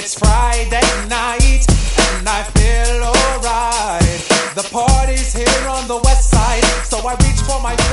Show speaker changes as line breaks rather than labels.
It's Friday night and I feel alright. The party's here on the west side, so I reach for my